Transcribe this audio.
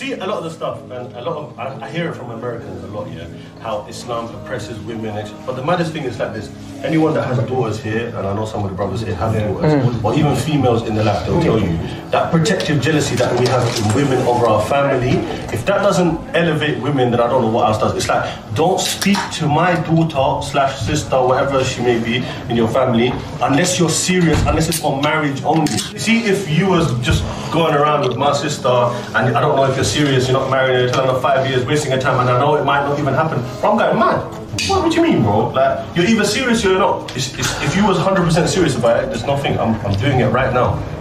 see a lot of the stuff, and a lot of I hear it from Americans a lot, yeah, how Islam oppresses women. But the maddest thing is like this: anyone that has daughters here, and I know some of the brothers here have daughters, or even females in the lab, they'll tell you that protective jealousy that we have in women over our family. If that doesn't elevate women, then I don't know what else does. It's like, don't speak to my daughter/sister, whatever she may be in your family, unless you're serious, unless it's for marriage only. See, if you was just going around with my sister, and I don't know if you're serious, you're not married, you're telling her 5 years, wasting your time, and I know it might not even happen, bro, I'm going mad. What do you mean, bro? Like, you're either serious or you're not. If you was 100% serious about it, there's nothing. I'm doing it right now.